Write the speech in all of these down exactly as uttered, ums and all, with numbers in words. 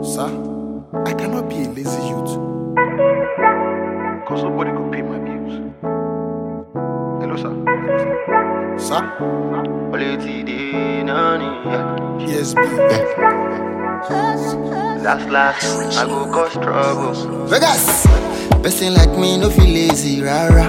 Sir, I cannot be a lazy youth. Cause nobody could pay my bills. Hello, sir. Hello, sir. Sir? Yes, B. Last, last, I go cause trouble. Vegas! Person like me no feel lazy, rara.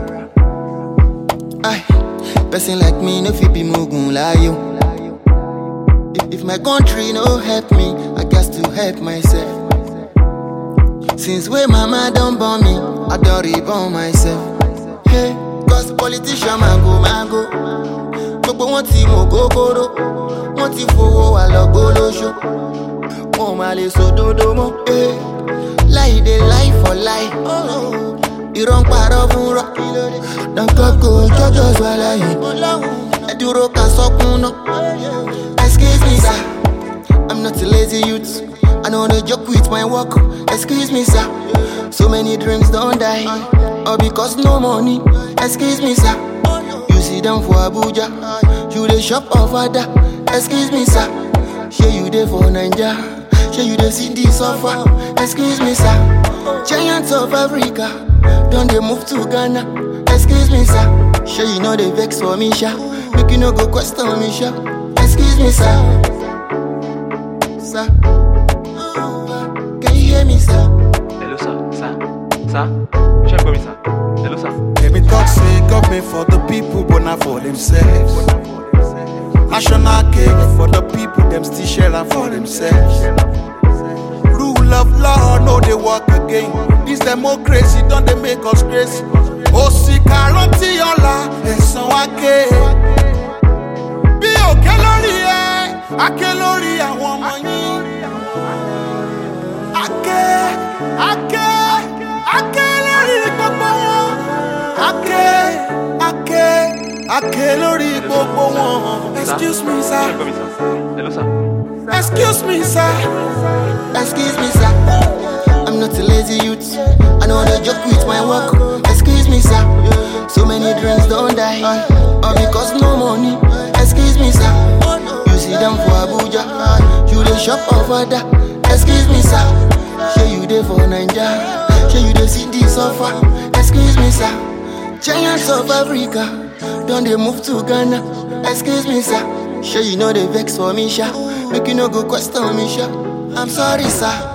Aye. Person like me no feel be mugun layo. If, if my country no help me, I got to help myself. Since way mama don't born me, I don't reborn myself. Hey, cause politician mango mango. Gbogbo wọn ti mo gogoro, wọn ti fowó wa lọ gbólóṣó. Wọn ma lè sòdodo mọ́, eh. Lie dey lie for lie. Irọ́ ń parọ́ fún rọ́. Dankoko jọjọ swalaye. Ẹ dúró ká sọ́kún náà. Excuse me sir, I'm not a lazy youth. I know they joke with my work. Excuse me sir, so many dreams don't die. All because no money. Excuse me sir, you sit down for Abuja. You dey shop off Ada. Excuse me sir, shey you dey for Naija. Shey you dey see this offer. Excuse me sir, giants of Africa don dey move to Ghana. Excuse me sir, shey you know dey vex for me sha. Make you no go question me sha. Excuse me sir, sir, can you hear me sir? Hello, sir. Sir? Sir? Check for me, sir. Hello, sir. Let me talk say government for the people, but not for themselves. National cake for the people, them still share am for themselves. Rule of law, no they work again. This democracy don't they make us crazy. Òṣì kàrántì ọ̀la ẹ̀san wa ké. Bí òkè lórí ẹ, aké lórí àwọn ọmọ yín. Aké, aké, aké lórí gbogbo wọn. Aké, aké, aké lórí gbogbo wọn. Excuse me, sir. Check for me, sir. Hello, sir. Excuse me, sir. Excuse me sir, I'm not a lazy youth. I know they joke with my work. Excuse me sir, so many dreams don't die. All because no money. Excuse me sir, you sit down for Abuja. You dey shop off Ada. Excuse me sir, shey you dey for Naija. Shey you dey see this offer. Excuse me sir, giants of Africa don dey move to Ghana. Excuse me sir, shey you know dey vex for me sha. Make you no go question me sha. I'm sorry sir.